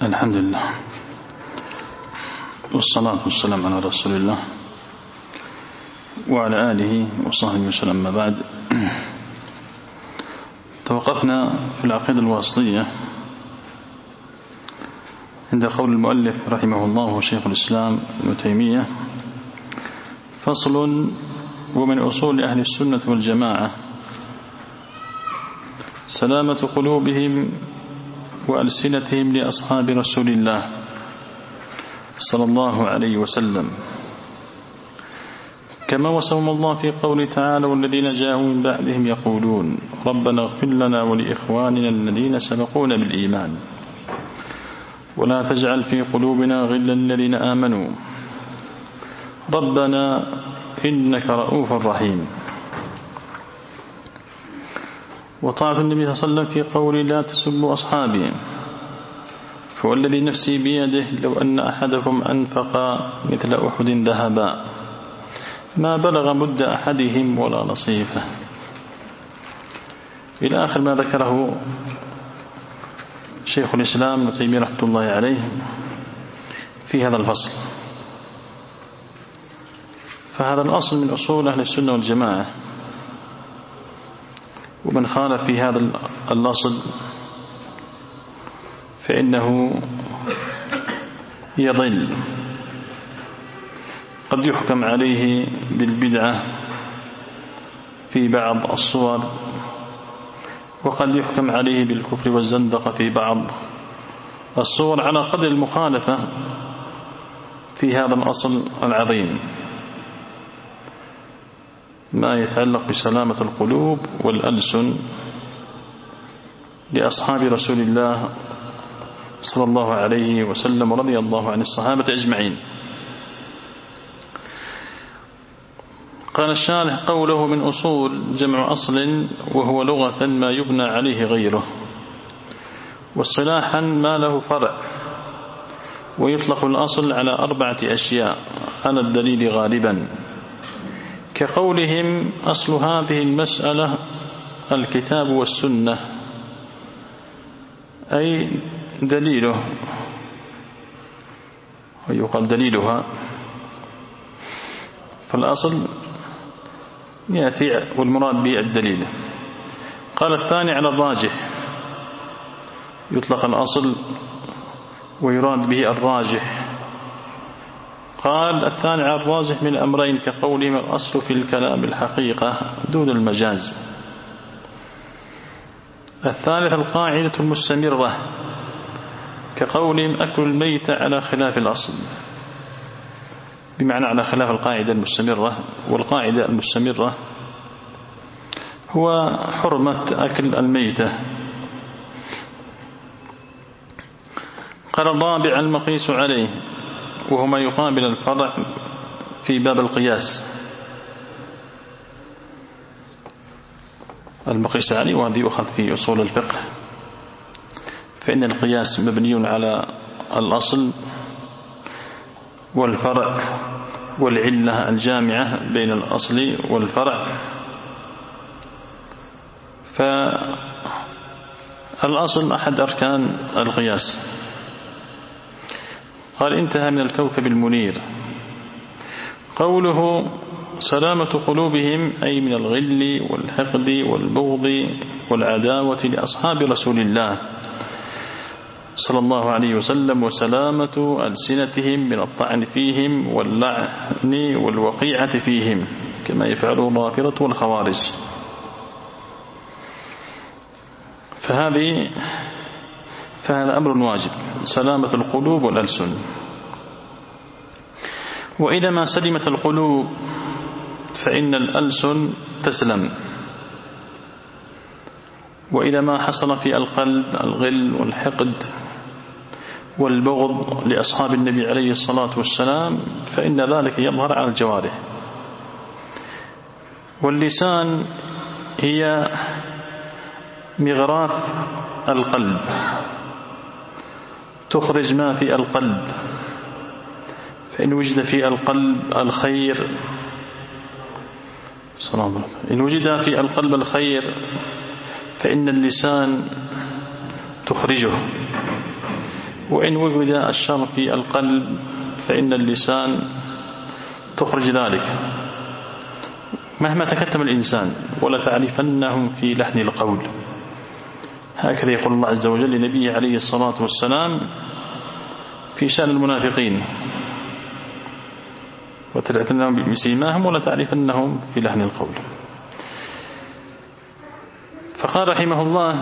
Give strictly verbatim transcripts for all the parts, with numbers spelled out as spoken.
الحمد لله والصلاة والسلام على رسول الله وعلى آله وصحبه وسلم. ما بعد، توقفنا في العقيدة الواسطية عند قول المؤلف رحمه الله وشيخ الإسلام ابن تيمية: فصل: ومن أصول أهل السنة والجماعة سلامة قلوبهم وألسنتهم لأصحاب رسول الله صلى الله عليه وسلم، كما وصفهم الله في قوله تعالى: والذين جاءوا من بعدهم يقولون ربنا اغفر لنا ولإخواننا الذين سبقونا بالإيمان ولا تجعل في قلوبنا غلا للذين آمنوا ربنا إنك رؤوف رحيم. وطاعة النبي صلى الله عليه وسلم في قوله: لا تسبوا أصحابي فوالذي نفسي بيده لو أن أحدكم أنفق مثل أحد ذهبا ما بلغ مد أحدهم ولا نصيفه، إلى آخر ما ذكره شيخ الإسلام ابن تيمية رحمة الله عليه في هذا الفصل. فهذا الأصل من أصول أهل السنة والجماعة، ومن خالف في هذا الأصل فإنه يضل. قد يحكم عليه بالبدعة في بعض الصور، وقد يحكم عليه بالكفر والزندقة في بعض الصور على قدر المخالفة في هذا الأصل العظيم، ما يتعلق بسلامة القلوب والألسن لأصحاب رسول الله صلى الله عليه وسلم ورضي الله عن الصحابة أجمعين. قال الشارح: قوله من أصول جمع أصل، وهو لغة ما يبنى عليه غيره، واصطلاحا ما له فرع، ويطلق الأصل على أربعة أشياء على الدليل غالبا، كقولهم: أصل هذه المسألة الكتاب والسنة، أي دليله، ويقال دليلها. فالأصل يأتي والمراد به الدليل. قال الثاني على الراجح، يطلق الأصل ويراد به الراجح. قال الثاني على الراجح من الأمرين، كقولهم: الأصل في الكلام الحقيقة دون المجاز. الثالث القاعدة المستمرة، كقولهم: أكل الميت على خلاف الأصل، بمعنى على خلاف القاعدة المستمرة. والقاعدة المستمرة هو حرمة أكل الميتة. قال الرابع المقيس عليه، وهو ما يقابل الفرع في باب القياس. المقيس عليه وهذا يؤخذ في أصول الفقه، فإن القياس مبني على الأصل والفرع والعلة الجامعة بين الأصل والفرع. فالأصل أحد أركان القياس. قال: انتهى من الكوكب المنير. قوله سلامة قلوبهم أي من الغل والحقد والبغض والعداوة لأصحاب رسول الله صلى الله عليه وسلم، وسلامة ألسنتهم من الطعن فيهم واللعن والوقيعة فيهم، كما يفعله الرافضة والخوارج. فهذه فهذا أمر واجب، سلامة القلوب والألسن. وإذا ما سلمت القلوب فإن الألسن تسلم، وإذا ما حصل في القلب الغل والحقد والبغض لأصحاب النبي عليه الصلاة والسلام فإن ذلك يظهر على الجوارح. واللسان هي مغراف القلب، تخرج ما في القلب، فإن وجد في القلب الخير إن وجد في القلب الخير فإن اللسان تخرجه، وإن وجد الشر في القلب فإن اللسان تخرج ذلك مهما تكتم الإنسان، ولا تعرفنهم في لحن القول. هكذا يقول الله عز وجل لنبيه عليه الصلاة والسلام في شأن المنافقين: وتعرفنهم بسيماهم ولا تعرفنهم في لحن القول. فقال رحمه الله: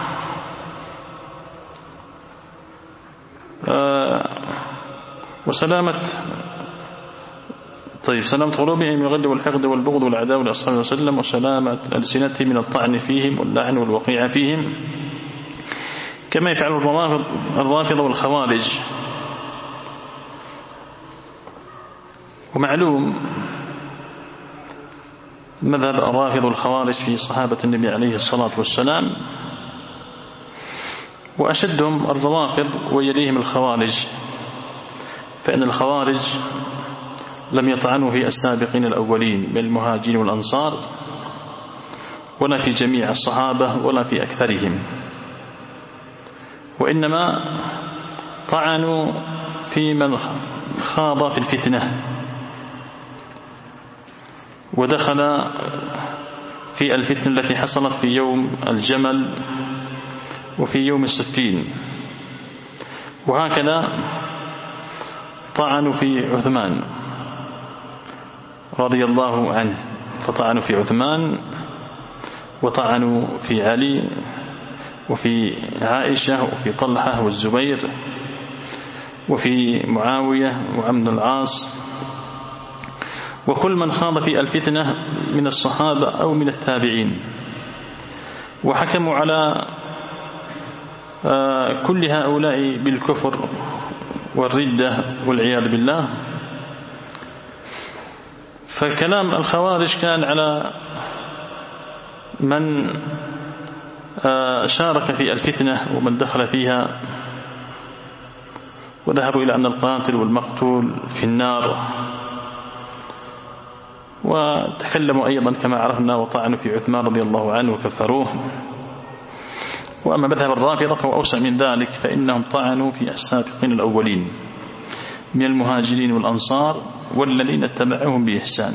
آه وسلامة طيب سلامة قلوبهم من الغل والحقد والبغض والعداوة لأصحابه وسلم، وسلامة ألسنتهم من الطعن فيهم واللعن والوقيع فيهم، كما يفعل الرافضة والخوارج. ومعلوم مذهب الرافض والخوارج في صحابة النبي عليه الصلاة والسلام، وأشدهم الروافض ويليهم الخوارج، فإن الخوارج لم يطعنوا في السابقين الأولين من المهاجرين والأنصار، ولا في جميع الصحابة ولا في أكثرهم، وإنما طعنوا في من خاض في الفتنة ودخل في الفتنة التي حصلت في يوم الجمل وفي يوم السفين. وهكذا طعنوا في عثمان رضي الله عنه، فطعنوا في عثمان وطعنوا في علي وفي عائشة وفي طلحة والزبير وفي معاوية وعمرو العاص وكل من خاض في الفتنة من الصحابة أو من التابعين، وحكموا على كل هؤلاء بالكفر والردة والعياذ بالله. فكلام الخوارج كان على من شارك في الفتنة ومن دخل فيها، وذهبوا إلى أن القاتل والمقتول في النار، وتكلموا أيضا كما عرفنا وطعنوا في عثمان رضي الله عنه وكفروه. وأما مذهب الرافضة فهو أوسع من ذلك، فإنهم طعنوا في السابقين الأولين من المهاجرين والأنصار والذين اتبعوهم بإحسان،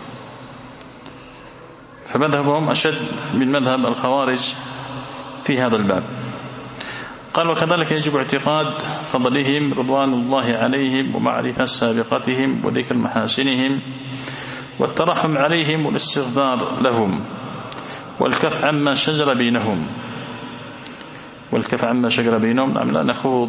فمذهبهم أشد من مذهب الخوارج في هذا الباب. قال: وكذلك يجب اعتقاد فضلهم رضوان الله عليهم ومعرفة سابقتهم وذكر محاسنهم والترحم عليهم والاستغفار لهم والكف عما شجر بينهم والكف عما شجر بينهم نعم لا نخوض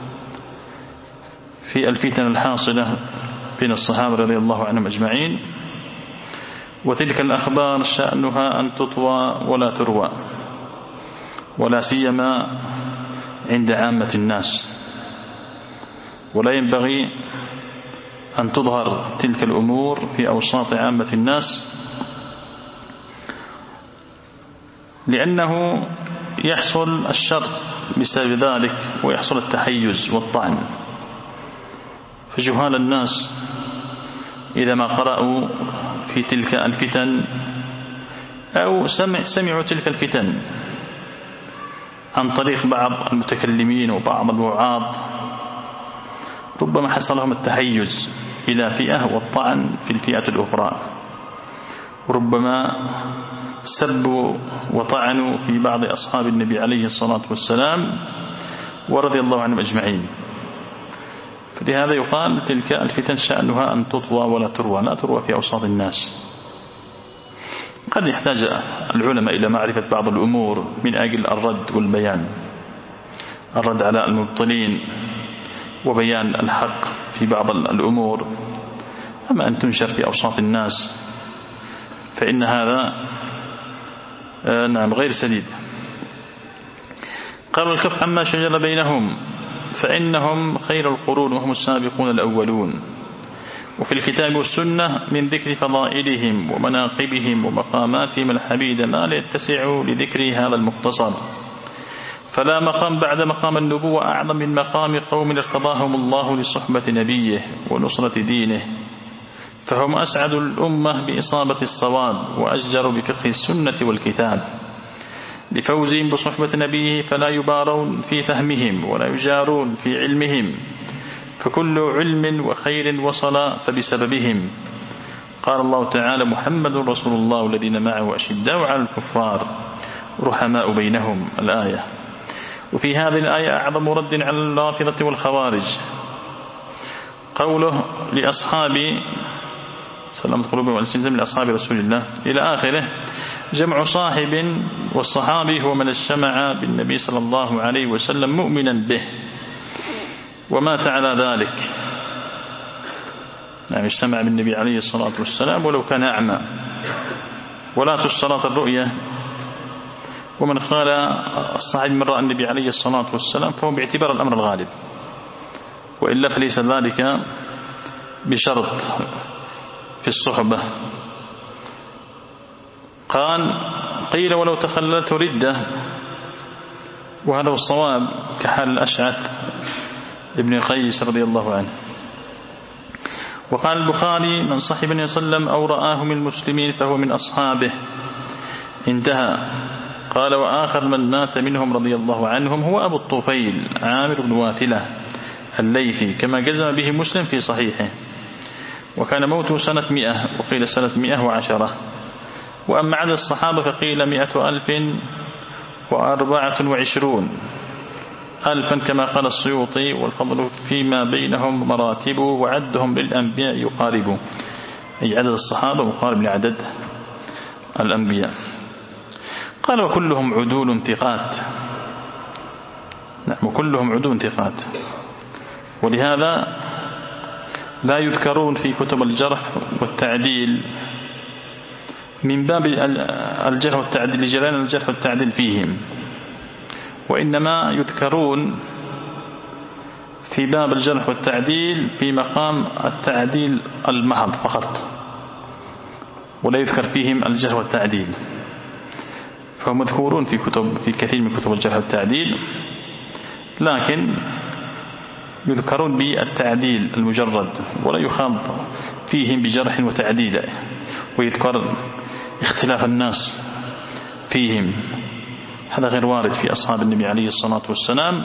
في الفتن الحاصلة بين الصحابة رضي الله عنهم أجمعين، وتلك الأخبار شأنها أن تطوى ولا تروى، ولا سيما عند عامة الناس، ولا ينبغي أن تظهر تلك الأمور في أوساط عامة الناس، لأنه يحصل الشر بسبب ذلك ويحصل التحيز والطعن. فجهال الناس إذا ما قرأوا في تلك الفتن أو سمع سمعوا تلك الفتن عن طريق بعض المتكلمين وبعض الوعاظ، ربما حصل لهم التحيز إلى فئة والطعن في الفئة الأخرى، ربما سبوا وطعنوا في بعض أصحاب النبي عليه الصلاة والسلام ورضي الله عنهم أجمعين. فلهذا يقال تلك الفتن شأنها أن تطوى ولا تروى، لا تروى في أوساط الناس. قد يحتاج العلماء إلى معرفة بعض الأمور من أجل الرد والبيان، الرد على المبطلين وبيان الحق في بعض الأمور، أما أن تنشر في أوساط الناس فإن هذا نعم غير سديد. قالوا: الكف عما شجر بينهم فإنهم خير القرون وهم السابقون الأولون، وفي الكتاب والسنة من ذكر فضائلهم ومناقبهم ومقاماتهم الحميدة ما لا يتسع لذكر هذا المختصر، فلا مقام بعد مقام النبوة أعظم من مقام قوم ارتضاهم الله لصحبة نبيه ونصرة دينه، فهم أسعد الأمة بإصابة الصواب وأجدر بفقه السنة والكتاب، لفوزهم بصحبة نبيه فلا يبارون في فهمهم ولا يجارون في علمهم، فكل علم وخير وصل فبسببهم. قال الله تعالى: محمد رسول الله والذين معه أشداء على الكفار رحماء بينهم، الآية. وفي هذه الآية أعظم رد على الرافضة والخوارج قوله لأصحاب سلامة قلوبهم والسلام لأصحاب رسول الله إلى آخره: جمع صاحب، والصحابي هو من اجتمع بالنبي صلى الله عليه وسلم مؤمنا به ومات على ذلك، يعني اجتمع بالنبي عليه الصلاة والسلام ولو كان أعمى، ولا تشترط الرؤية. ومن قال الصحابي من رأى النبي عليه الصلاة والسلام فهو باعتبار الأمر الغالب، وإلا فليس ذلك بشرط في الصحبة. قال: قيل ولو تخللت ردة، وهذا هو الصواب كحال الأشعث ابن قيس رضي الله عنه. وقال البخاري: من صحب النبي صلى الله عليه وسلم أو رآه من المسلمين فهو من أصحابه، انتهى. قال: وآخر من مات منهم رضي الله عنهم هو أبو الطفيل عامر بن واثلة الليثي، كما جزم به مسلم في صحيحه، وكان موته سنة مئة، وقيل سنة مئة وعشرة. وأما عدد الصحابة فقيل مئة ألف وأربعة وعشرون ألفا كما قال السيوطي، والفضل فيما بينهم مراتب، وعدهم للأنبياء يقارب، أي عدد الصحابة مقارب لعدد الأنبياء. قال: وكلهم عدول ثقات. نعم، وكلهم عدول ثقات، ولهذا لا يذكرون في كتب الجرح والتعديل من باب الجرح والتعديل لجريان الجرح والتعديل فيهم، وإنما يذكرون في باب الجرح والتعديل في مقام التعديل المحض فقط، ولا يذكر فيهم الجرح والتعديل، فهم مذكورون في كتب في كثير من كتب الجرح والتعديل، لكن يذكرون بالتعديل المجرد، ولا يخاض فيهم بجرح وتعديل، ويذكر اختلاف الناس فيهم، هذا غير وارد في أصحاب النبي عليه الصلاة والسلام.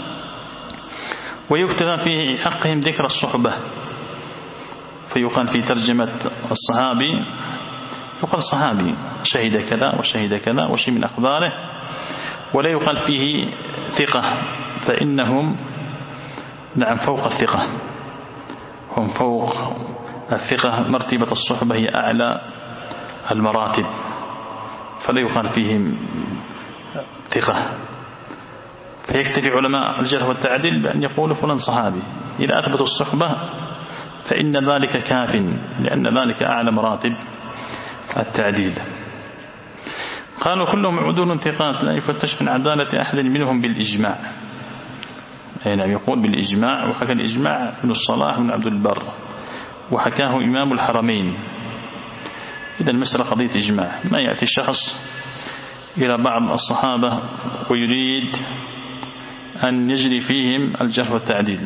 ويكتفى في حقهم ذكر الصحبة، فيقال في ترجمة الصحابي يقال صحابي شهد كذا وشهد كذا وشيء من أخباره، ولا يقال فيه ثقة، فإنهم نعم فوق الثقة، هم فوق الثقة، مرتبة الصحبة هي أعلى المراتب، فلا يقال فيهم ثقة. فيكتفي علماء الجرح والتعديل بأن يقولوا فلان صحابي، إذا أثبتوا الصحبة فإن ذلك كاف، لأن ذلك أعلى مراتب التعديل. قالوا: كلهم عدول ثقات لا يفتش من عدالة أحد منهم بالإجماع. أي نعم، يقول بالإجماع، وحكى الإجماع ابن الصلاح بن عبد البر، وحكاه إمام الحرمين. إذا المسألة قضية إجماع، ما يأتي الشخص إلى بعض الصحابة ويريد أن يجري فيهم الجرح والتعديل،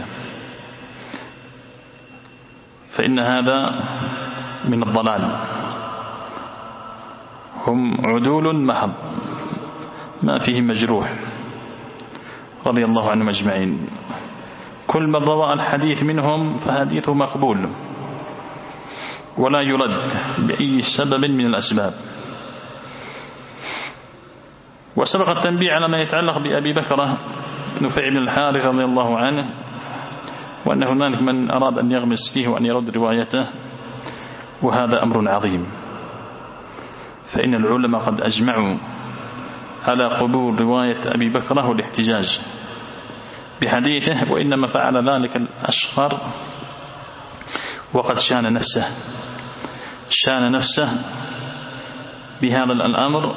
فإن هذا من الضلال. هم عدول محض ما فيهم مجروح رضي الله عنهم أجمعين. كل من روى الحديث منهم فحديثه مقبول ولا يرد بأي سبب من الأسباب. وسبق التنبيه على ما يتعلق بأبي بكر نفيع بن الحارث رضي الله عنه، وأن هنالك من أراد أن يغمس فيه وأن يرد روايته، وهذا أمر عظيم، فإن العلماء قد أجمعوا على قبول رواية أبي بكر والاحتجاج بحديثه، وإنما فعل ذلك الأشقر وقد شان نفسه شان نفسه بهذا الأمر،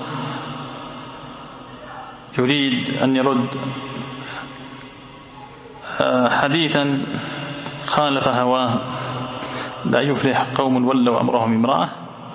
يريد أن يرد حديثا خالف هواه، لا يفلح قوم ولوا أمرهم امرأة،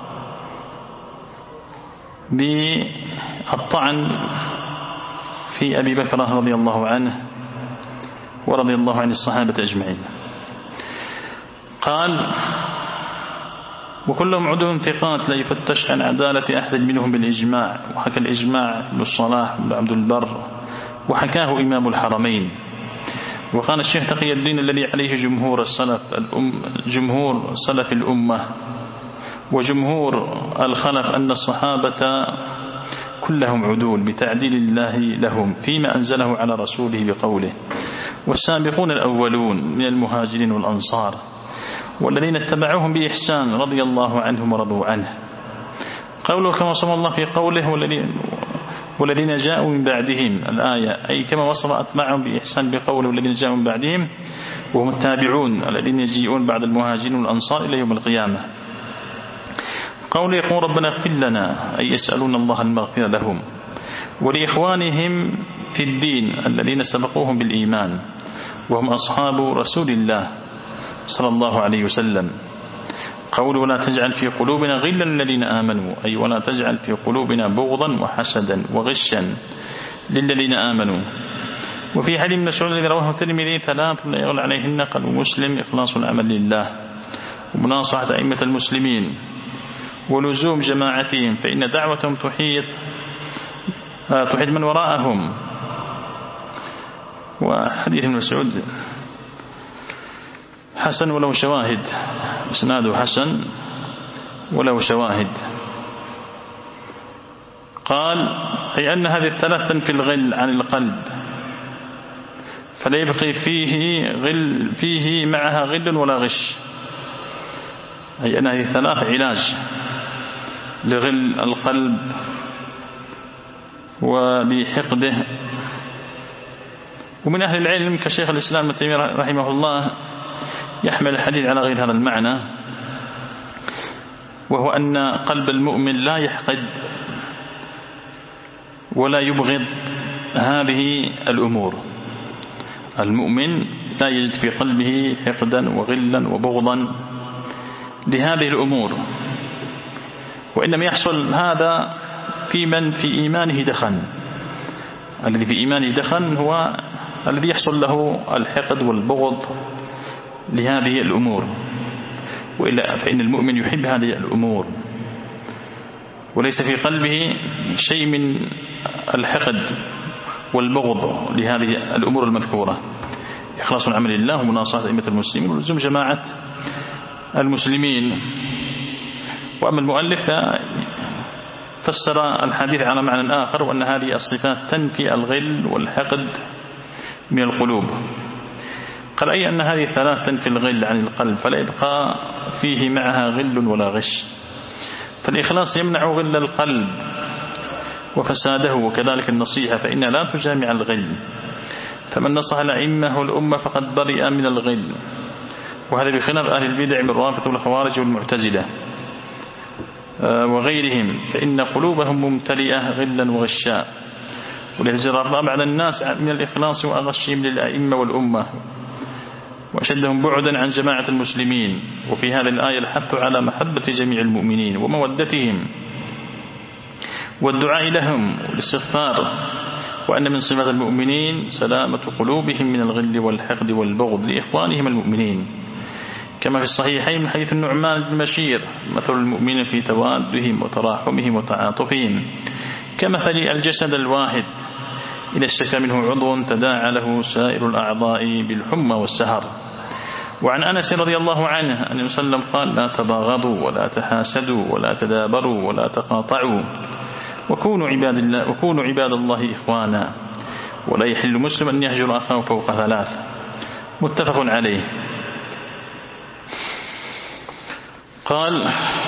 بالطعن في أبي بكر رضي الله عنه ورضي الله عن الصحابة أجمعين. قال: وكلهم عدو ثقات لا يفتش عن عدالة أحد منهم بالإجماع، وحكى الإجماع ابن الصلاح بن عبد البر وحكاه إمام الحرمين. وقال الشيخ تقي الدين الذي عليه جمهور السلف الأم جمهور سلف الأمة وجمهور الخلف أن الصحابة كلهم عدول بتعديل الله لهم فيما أنزله على رسوله بقوله: والسابقون الأولون من المهاجرين والأنصار والذين اتبعوهم بإحسان رضي الله عنهم ورضوا عنه. قوله كما وصف الله في قوله: والذين جاءوا من بعدهم الآية، أي كما وصف أتباعهم بإحسان بقوله: والذين جاءوا من بعدهم، وهم التابعون الذين يجيئون بعد المهاجرين والأنصار إلى يوم القيامة. قوله يقول: ربنا اغفر لنا، أي يسألون الله المغفرة لهم ولإخوانهم في الدين الذين سبقوهم بالإيمان وهم أصحاب رسول الله صلى الله عليه وسلم. قوله: ولا تجعل في قلوبنا غلا للذين آمنوا، أي ولا تجعل في قلوبنا بغضا وحسدا وغشا للذين آمنوا. وفي حديث ابن مسعود الذي رواه الترمذي: ثلاث لا يغلى عليهن قلب مسلم: إخلاص العمل لله، ومناصحة أئمة المسلمين، ولزوم جماعتهم، فإن دعوتهم تحيط تحيط من وراءهم. وحديث ابن مسعود حسن ولو شواهد، اسناده حسن ولو شواهد. قال: أي أن هذه الثلاث تنفي الغل عن القلب، فلا يبقي فيه غل فيه معها غل ولا غش، أي أن هذه الثلاث علاج لغل القلب ولحقده. ومن أهل العلم كشيخ الإسلام ابن تيمية رحمه الله يحمل الحديث على غير هذا المعنى، وهو أن قلب المؤمن لا يحقد ولا يبغض هذه الأمور. المؤمن لا يجد في قلبه حقدا وغلا وبغضا لهذه الأمور، وإنما يحصل هذا في من في إيمانه دخن. الذي في إيمانه دخن هو الذي يحصل له الحقد والبغض لهذه الأمور، وإلا فإن المؤمن يحب هذه الأمور وليس في قلبه شيء من الحقد والبغض لهذه الأمور المذكورة. إخلاص العمل لله ومناصحة أئمة المسلمين ولزوم جماعة المسلمين. وأما المؤلف فسر الحديث على معنى آخر، وأن هذه الصفات تنفي الغل والحقد من القلوب. قال: أي أن هذه الثلاث تنفي الغل عن القلب، فلا يبقى فيه معها غل ولا غش. فالإخلاص يمنع غل القلب وفساده، وكذلك النصيحة فإنها لا تجامع الغل. فمن نصح الأئمة والأمة فقد برئ من الغل، وهذا بخلاف أهل البدع من الرافضة والخوارج والمعتزلة وغيرهم، فإن قلوبهم ممتلئة غلا وغشاء. ولهذا بعض الناس من الإخلاص وأغشهم للأئمة والأمة وأشدهم بعدا عن جماعة المسلمين. وفي هذه الآية الحث على محبة جميع المؤمنين ومودتهم والدعاء لهم والاستغفار، وأن من صفات المؤمنين سلامة قلوبهم من الغل والحقد والبغض لإخوانهم المؤمنين، كما في الصحيحين من حديث النعمان بن بشير: مثل المؤمنين في توادهم وتراحمهم وتعاطفهم كمثل الجسد الواحد إذا اشتكى منه عضو تداعى له سائر الأعضاء بالحمى والسهر. وعن أنس رضي الله عنه أن النبي صلى الله عليه وسلم قال: لا تباغضوا ولا تحاسدوا ولا تدابروا ولا تقاطعوا وكونوا عباد الله وكونوا عباد الله إخوانا، ولا يحل مسلم أن يهجر أخاه فوق ثلاث. متفق عليه. قال: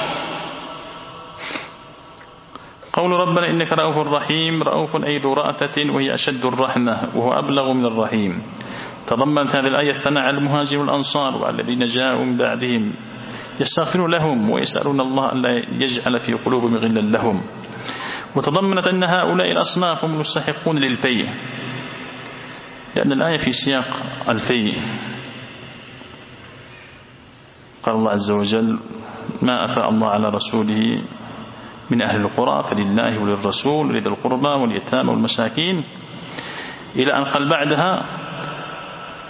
قول ربنا إنك رؤوف رحيم. رؤوف أي ذو رأفة، وهي أشد الرحمة وهو أبلغ من الرحيم. تضمنت هذه الآية الثناء على المهاجرين والأنصار وعلى الذين جاءوا من بعدهم يستغفرون لهم ويسألون الله أن لا يجعل في قلوبهم غلا لهم. وتضمنت أن هؤلاء الأصناف هم المستحقون للفيء، لأن الآية في سياق الفيء. قال الله عز وجل: ما أفاء الله على رسوله من أهل القرى فلله وللرسول ولذي القربى واليتامى والمساكين، إلى أن قال بعدها: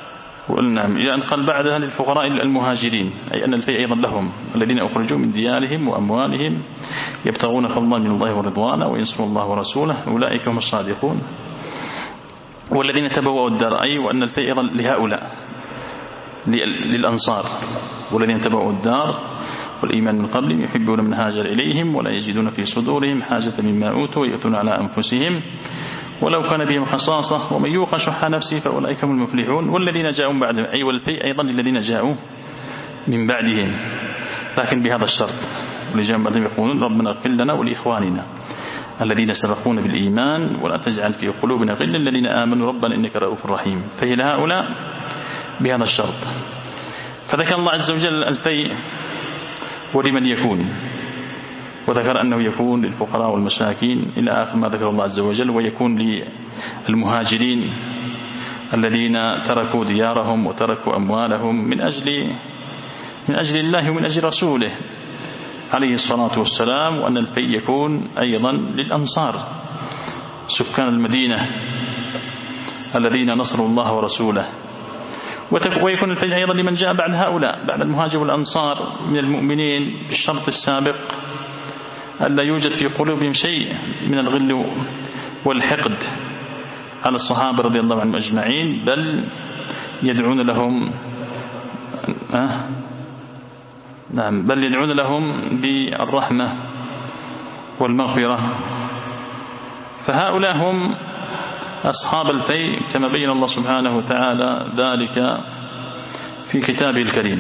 نعم. يعني قال بعدها للفقراء المهاجرين، أي أن الفيء أيضا لهم الذين أخرجوا من ديارهم وأموالهم يبتغون فضلا من الله ورضوانا وينصرون الله ورسوله أولئك هم الصادقون. والذين تبوأوا الدار، أي وأن الفيء أيضا لهؤلاء للأنصار، والذين تبوأوا الدار والإيمان من قبلهم يحبون من هاجر إليهم ولا يجدون في صدورهم حاجة مما أوتوا ويؤتون على أنفسهم ولو كان بهم خصاصة ومن يوق شح نفسه فأولئك هم المفلحون. والذين جاءوا من بعدهم، أي والفيء أيضا للذين جاءوا من بعدهم، لكن بهذا الشرط، والذين بعدهم يقولون ربنا اغفر لنا ولإخواننا الذين سبقونا بالإيمان ولا تجعل في قلوبنا غلا الذين آمنوا ربنا إنك رؤوف رحيم. فهي لهؤلاء بهذا الشرط. فذكر الله عز وجل الفيء ولمن يكون، وذكر أنه يكون للفقراء والمساكين إلى آخر ما ذكر الله عز وجل، ويكون للمهاجرين الذين تركوا ديارهم وتركوا أموالهم من أجل من أجل الله ومن أجل رسوله عليه الصلاة والسلام. وأن الفيء يكون أيضا للأنصار سكان المدينة الذين نصروا الله ورسوله. ويكون الفيء أيضا لمن جاء بعد هؤلاء، بعد المهاجر والأنصار من المؤمنين، بالشرط السابق ألا يوجد في قلوبهم شيء من الغل والحقد على الصحابة رضي الله عنهم أجمعين، بل يدعون لهم أه نعم بل يدعون لهم بالرحمة والمغفرة. فهؤلاء هم أصحاب الفيء كما بين الله سبحانه وتعالى ذلك في كتابه الكريم.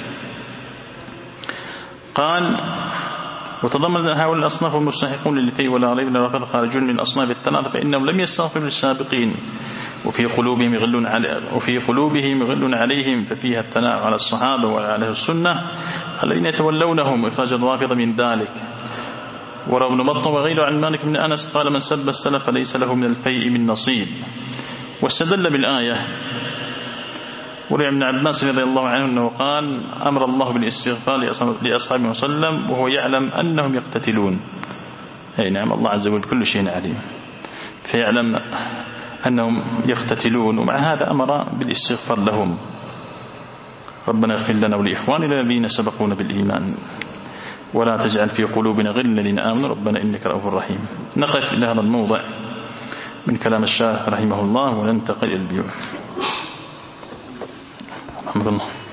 قال وتضمن هؤلاء الأصناف المستحقون للفيء ولا ريب أنهم قد خرجون من الأصناف الثلاثة فإنهم لم يستغفروا للسابقين وفي قلوبهم غل على وفي قلوبهم غل عليهم، ففيها الثناء على الصحابة وعلى أهل السنة الذين يتولونهم وإخراج الرافضة من ذلك. وروى ابن بطة وغيره عن مالك بن أنس قال من سب السلف فليس له من الفيء من نصيب. واستدل بالآية ولي ابن عباس رضي الله عنه أنه قال أمر الله بالاستغفار لأصحابه وسلم وهو يعلم أنهم يقتتلون. أي نعم، الله عز وجل كل شيء عليم، فيعلم أنهم يقتتلون، ومع هذا أمر بالاستغفار لهم. ربنا اغفر لنا ولإخواننا الذين سبقونا بالإيمان ولا تجعل في قلوبنا غلا للذين آمنوا ربنا إنك رؤوف رحيم. نقف إلى هذا الموضع من كلام الشيخ رحمه الله وننتقل إلى البيوع. الحمد لله.